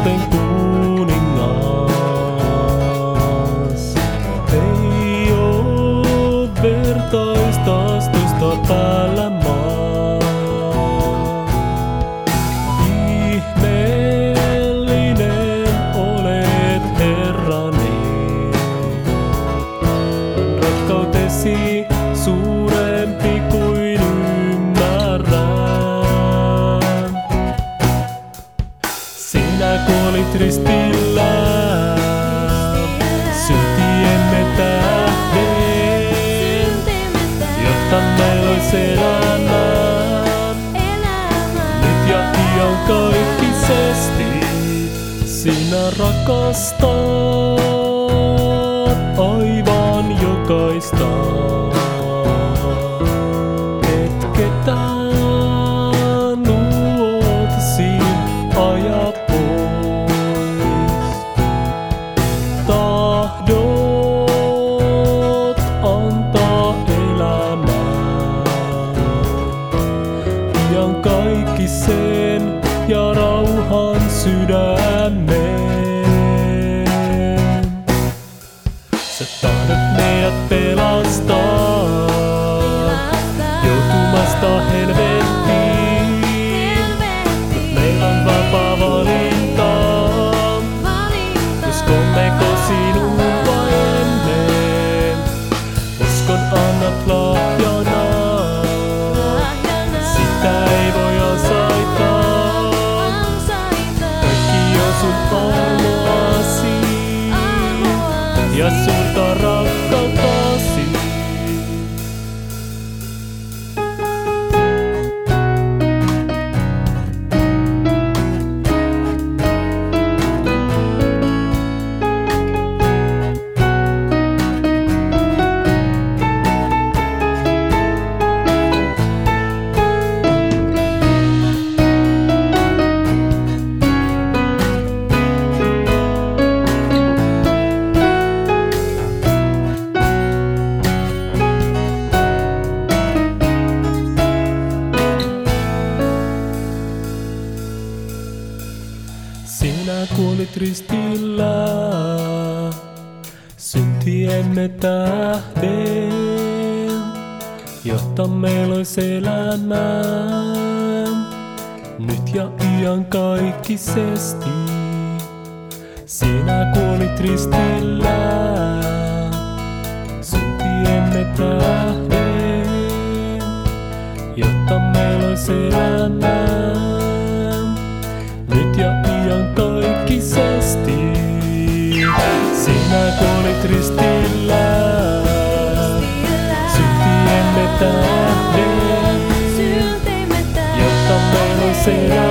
rakasten kuningas. Ei oo vertaistas toista päällä maa. Ihmeellinen olet, Herrani. Rakkautesi suurempi kuin ymmärrän. Sinä kuolit ristillä syntiemme tähden, jotta meillä olisi elämään nyt ja iankaikkisesti. Sinä rakastat aivan jokaista, et ketään luotsin aja pois. Tahdot antaa elämää iankaikkisen ja rauhan sydämeen. Sä tahdot meidät pelastaa joutumasta helvettiin. Mut meillä on vapaa valinta, uskommeko sinuun vai emme. Uskon annat lahjana, sitä ei voi ansaita. Kaikki on sun armoasi ja suurta rakkautasi. Sinä kuolit ristillä syntiemme tähden, jotta meillä olisi elämään nyt ja iankaikkisesti. Sinä kuolit ristillä syntiemme tähden, jotta meillä olisi elämään nyt ja iankaikkisesti. Sinä kuolit ristillä syntiemme tähden, jotta meillä olisi elämään